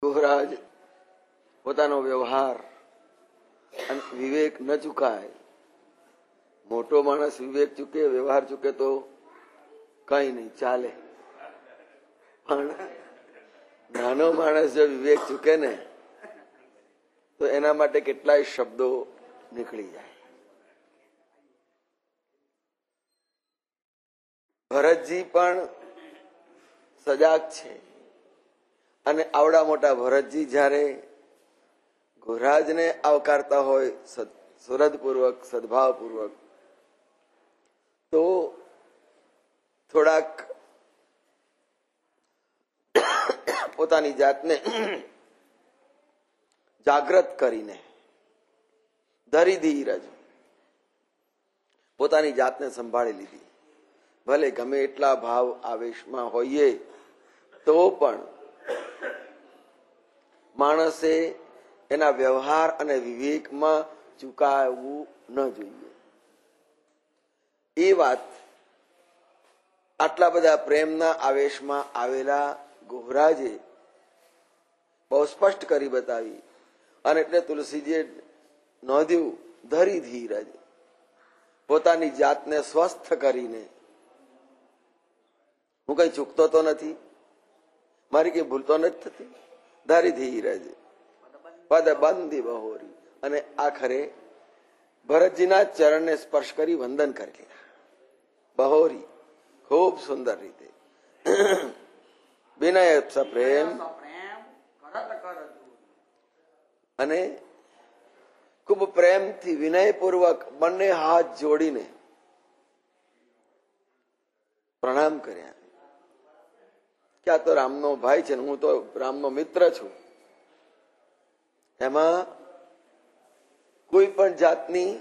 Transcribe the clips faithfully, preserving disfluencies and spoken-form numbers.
ગુહરાજ પોતાનો વ્યવહાર અને વિવેક ન ચૂકાય. મોટો માણસ વિવેક ચૂકે, વ્યવહાર ચૂકે તો કઈ નહીં ચાલે, પણ નાનો માણસ જો વિવેક ચૂકે ને તો એના માટે કેટલાય શબ્દો નીકળી જાય. ભરતજી પણ સજાગ છે અને આવડા મોટા ભરતજી જયારે ગુહરાજને આવકારતા હોય સુરદપૂર્વક, સદભાવપૂર્વક, તો થોડાક પોતાની જાતને જાગ્રત કરીને ધરી ધીરજ પોતાની જાતને સંભાળી લીધી. ભલે ગમે એટલા ભાવ આવેશમાં હોઈએ તો પણ માણસે એના વ્યવહાર અને વિવેકમાં ચૂકાવવું ન જોઈએ. એ વાત આટલા બધા પ્રેમના આવેશમાં આવેલા ગુહરાજે બહુ સ્પષ્ટ કરી બતાવી. અને એટલે તુલસીજીએ નોંધ્યું ધરી ધીરજ, પોતાની જાતને સ્વસ્થ કરીને. હું કઈ ચૂકતો તો નથી, મારી કઈ ભૂલતો નથી થતી. ધરી ધીરજ પદ બંધી બહોરી, અને આખરે ભરતજીના ચરણને સ્પર્શ કરી વંદન કરી લીધા. બહોરી ખૂબ સુંદર રીતે વિનય સપ્રેમ, અને ખૂબ પ્રેમથી વિનયપૂર્વક બંને હાથ જોડીને પ્રણામ કર્યા કે આ તો રામનો ભાઈ છે ને હું તો રામનો મિત્ર છું. એમાં કોઈ પણ જાતની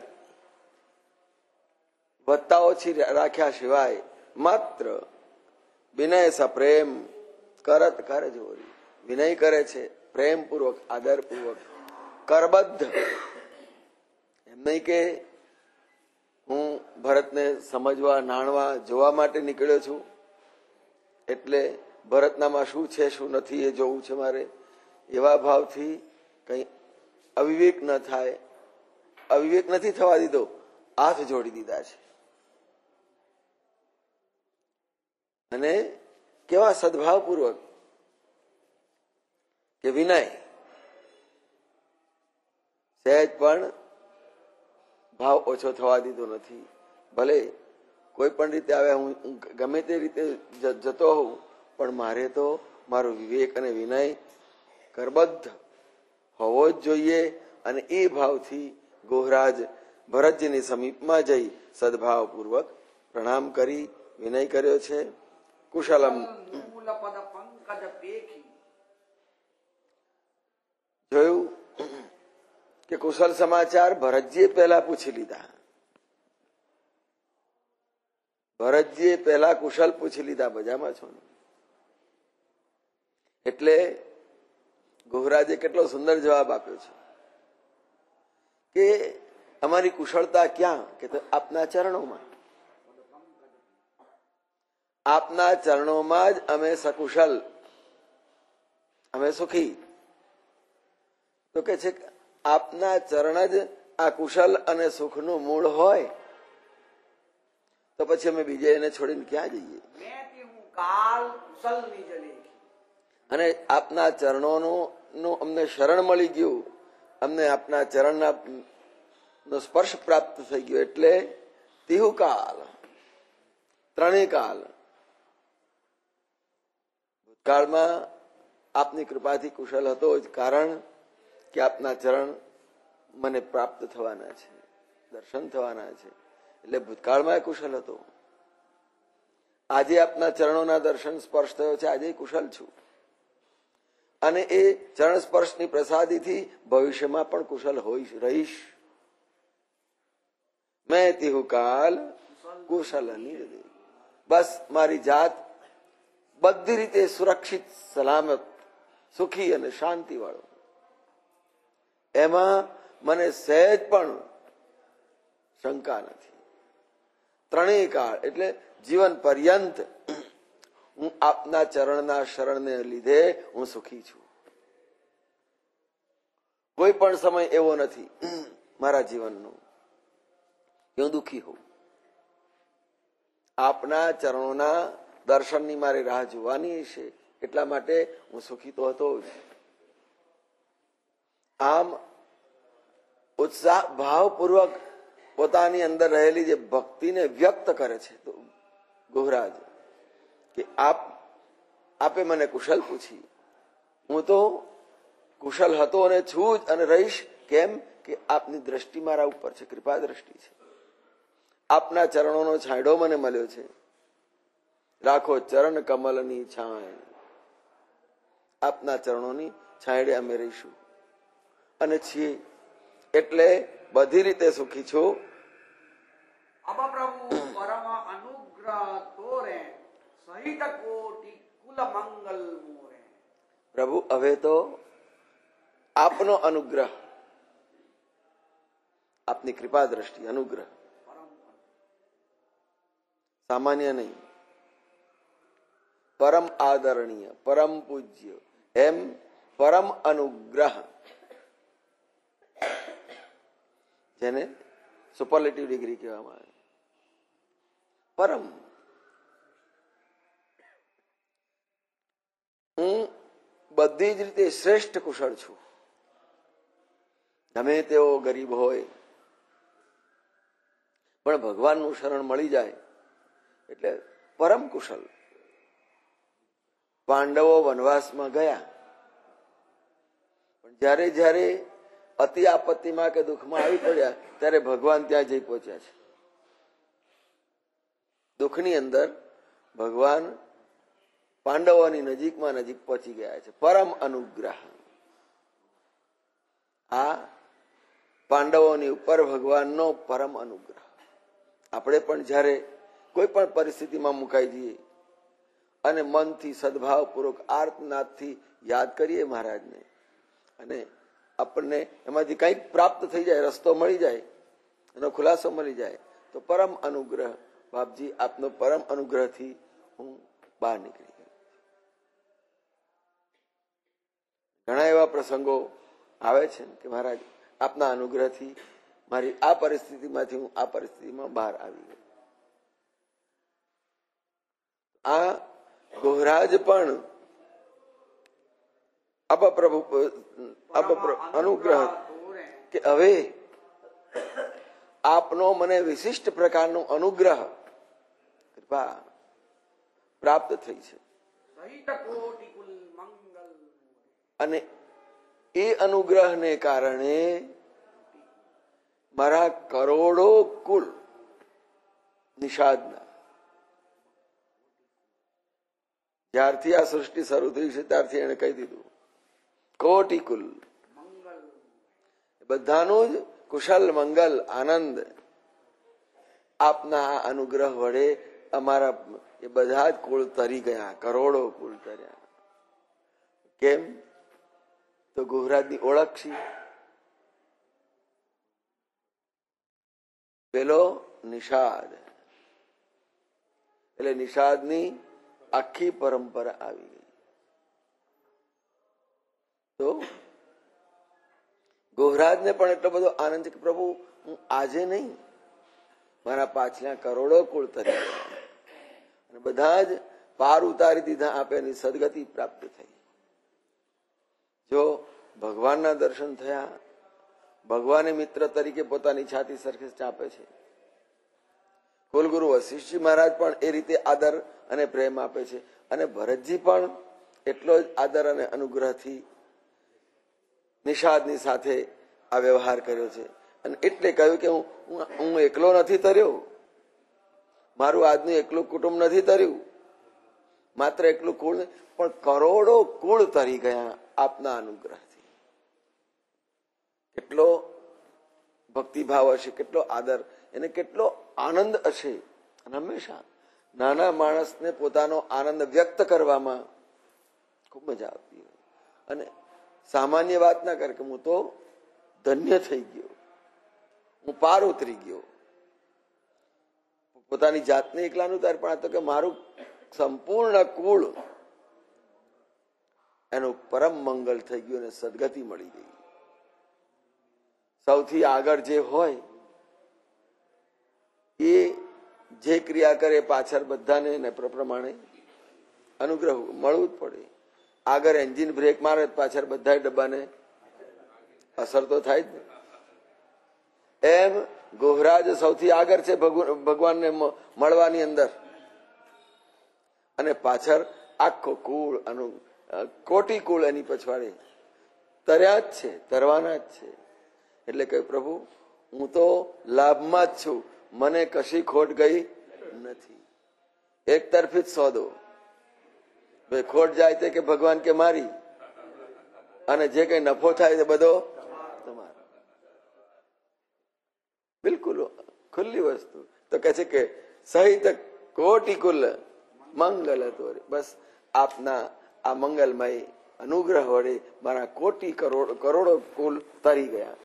વધતા ઓછી રાખ્યા સિવાય માત્ર વિનય સપ્રેમ કરત કર જોરી, વિનય કરે છે પ્રેમપૂર્વક, આદરપૂર્વક, કરબદ્ધ. એમ નહીં કે હું ભરતને સમજવા, નાણવા, જોવા માટે નીકળ્યો છું એટલે ભરતનામાં શું છે શું નથી એ જોવું છે મારે. એવા ભાવથી કઈ અવિવેક ન થાય. અવિવેક નથી થવા દીધો, હાથ જોડી દીધા છે. અને કેવા સદભાવપૂર્વક કે વિનય, સહેજ પણ ભાવ ઓછો થવા દીધો નથી. ભલે કોઈ પણ રીતે આવે, હું ગમે તે રીતે જતો હોઉં, પણ મારે તો મારો વિવેક અને વિનય કરબદ્ધ હોવો જ જોઈએ. અને એ ભાવથી ગુહરાજ ભરતજીની સમીપમાં જઈ સદભાવપૂર્વક પ્રણામ કરી વિનય કર્યો છે. કુશલમ જોયું કે કુશલ સમાચાર ભરતજીએ પહેલા પૂછી લીધા. ભરતજીએ પહેલા કુશલ પૂછી લીધા, મજામાં છો ને? એટલે ગુહરાજે કેટલો સુંદર જવાબ આપ્યો છે કે અમારી કુશળતા ક્યાં? કે આપના ચરણોમાં. આપના ચરણોમાં જ અમે સકુશલ, અમે સુખી. તો કે છે આપના ચરણ જ આ કુશલ અને સુખનું મૂળ હોય તો પછી અમે બીજે એને છોડીને ક્યાં જઈએ? અને આપના ચરણોનું અમને શરણ મળી ગયું, અમને આપના ચરણના નો સ્પર્શ પ્રાપ્ત થઈ ગયો. એટલે તિહુ કાલ, ત્રણેય કાળ. ભૂતકાળમાં આપની કૃપાથી કુશલ હતો જ, કારણ કે આપના ચરણ મને પ્રાપ્ત થવાના છે, દર્શન થવાના છે. એટલે ભૂતકાળમાં કુશલ હતો. આજે આપના ચરણોના દર્શન સ્પર્શ થયો છે, આજે કુશલ છું. અને એ ચરણ સ્પર્શની પ્રસાદીથી ભવિષ્યમાં પણ કુશલ હોઈશ, રહીશ. મેં તિહુ કાલ કુશલ નિર્દય. બસ મારી જાત બધી રીતે સુરક્ષિત, સલામત, સુખી અને શાંતિ વાળો. એમાં મને સહેજ પણ શંકા નથી. ત્રણેય કાળ એટલે જીવન પર્યંત હું આપના ચરણના શરણને લીધે હું સુખી છું. કોઈ પણ સમય એવો નથી મારા જીવનનો કે હું દુઃખી હોઉં. આપના ચરણોના દર્શનની મારી રાહ જોવાની છે, એટલા માટે હું સુખી તો હતો જ. આમ ઉત્સાહ ભાવપૂર્વક પોતાની અંદર રહેલી જે ભક્તિને વ્યક્ત કરે છે તો ગોહરાજ કે આપ આપે મને કુશલ પૂછી, હું તો કુશલ હતો અને છું જ અને રહીશ. કેમ કે આપની દ્રષ્ટિ મારા ઉપર છે, કૃપા દ્રષ્ટિ છે. આપના ચરણોનો છાંયડો મને મળ્યો છે. રાખો ચરણ કમલની છાંય. આપના ચરણોની છાંયડે અમે રહીશું અને છીએ, એટલે બધી રીતે સુખી છું. અબ પ્રભુ પરમ અનુગ્રહ તોરે સહિત કોટી કુલ મંગલ મોરે. પ્રભુ હવે તો આપનો અનુગ્રહ, આપની કૃપા દ્રષ્ટિ, અનુગ્રહ સામાન્ય નહીં, પરમ આદરણીય, પરમ પૂજ્ય, એમ પરમ અનુગ્રહ, જેને સુપરલેટિવ ડિગ્રી કહેવામાં આવે. પરમ, હું બધી જ રીતે શ્રેષ્ઠ કુશળ છું. ગમે તેવો ગરીબ હોય પણ ભગવાનનું શરણ મળી જાય એટલે પરમ કુશલ. પાંડવો વનવાસમાં ગયા પણ જ્યારે જ્યારે અતિ આપત્તિમાં કે દુઃખમાં આવી પડ્યા ત્યારે ભગવાન ત્યાં જઈ પહોંચ્યા છે. દુઃખની અંદર ભગવાન પાંડવોની નજીકમાં નજીક પહોંચી ગયા છે. પરમ અનુગ્રહ. આ પાંડવોની ઉપર ભગવાનનો પરમ અનુગ્રહ. આપણે પણ જ્યારે કોઈ પણ પરિસ્થિતિમાં મુકાઈ જઈએ અને મનથી સદભાવપૂર્વક આર્તનાદથી યાદ કરીએ મહારાજને અને આપણને એમાંથી કંઈક પ્રાપ્ત થઈ જાય, રસ્તો મળી જાય, એનો ખુલાસો મળી જાય તો પરમ અનુગ્રહ, બાપજી આપનો પરમ અનુગ્રહથી હું બહાર નીકળી ગયો. ઘણા એવા પ્રસંગો આવે છે કે મહારાજ આપના અનુગ્રહથી મારી આ પરિસ્થિતિમાંથી હું આ પરિસ્થિતિમાં બહાર આવી ગયો. આ ગોહરાજ પણ અપપ્રભુ અનુગ્રહ કે હવે આપનો મને વિશિષ્ટ પ્રકારનો અનુગ્રહ, કૃપા પ્રાપ્ત થઈ છે અને એ અનુગ્રહને કારણે મારા કરોડો કુલ નિષાદના, જ્યારથી આ સૃષ્ટિ શરૂ થઈ છે ત્યારથી એને કહી દીધું કોટી કુલ, બધાનું જ કુશલ મંગલ આનંદ આપના આ અનુગ્રહ વડે અમારા એ બધા જ કુળ તરી ગયા, કરોડો કુળ તર્યા. કેમ તો ગોહરાજની ઓળખ છે. પેલો નિષાદ એટલે નિષાદની આખી પરંપરા આવી ગઈ. તો ગોહરાજને પણ એટલો બધો આનંદ છે કે પ્રભુ હું આજે નહીં, મારા પાછલા કરોડો કુળ તરી અને બધા જ પાર ઉતારી દીધા, આપેની સદગતિ પ્રાપ્ત થઈ. જો ભગવાનના દર્શન થયા, ભગવાને મિત્ર તરીકે પોતાની છાતી સરખે ચાપે છે. કુલગુરુ વશિષ્ઠજી મહારાજ પણ એ રીતે આદર અને પ્રેમ આપે છે અને ભરતજી પણ એટલો જ આદર અને અનુગ્રહથી નિષાદની સાથે આ વ્યવહાર કર્યો છે. અને એટલે કહ્યું કે હું હું એકલો નથી તર્યો, મારું આજનું એકલું કુટુંબ નથી તર્યું, માત્ર એકલું કુળ પણ કરોડો કુળ તરી ગયા આપના અનુગ્રહથી. કેટલો ભક્તિભાવ હશે, કેટલો આદર, એને કેટલો આનંદ હશે. અને હંમેશા નાના માણસને પોતાનો આનંદ વ્યક્ત કરવામાં ખૂબ મજા આવતી હોય અને સામાન્ય વાત ના કરે કે હું તો ધન્ય થઈ ગયો, હું પાર ઉતરી ગયો. પોતાની જાતને એકલાનું ઉતાર પણ આ તો કે મારું સંપૂર્ણ કુળ એનું પરમ મંગલ થઈ ગયું અને સદગતિ મળી ગઈ. સૌથી આગળ જે હોય એ જે ક્રિયા કરે પાછળ બધાને ને પ્રમાણે અનુગ્રહ મળવું જ પડે. આગળ એન્જિન બ્રેક મારે પાછળ બધા ડબ્બાને અસર તો થાય જ ને. એમ ગોહરાજ સૌથી આગળ છે ભગવાનને મળવાની અંદર, અને પાછળ આખો કુળ અનુ કોટી કુળ એની પછવાડે તર્યા જ છે, તરવાના જ છે. એટલે કે પ્રભુ હું તો લાભમાં જ છું, મને કશી ખોટ ગઈ નથી. એક તરફી જ સોદો, ભાઈ ખોટ જાય તે કે ભગવાન કે મારી, અને જે કઈ નફો થાય તે બધો તમારો. બિલકુલ ખુલ્લી વસ્તુ. તો કે છે કે સહિત કોટી કુલ મંગલ હતું. બસ આપના આ મંગલમય અનુગ્રહ વડે મારા કોટી કરોડ કરોડો કુલ તરી ગયા.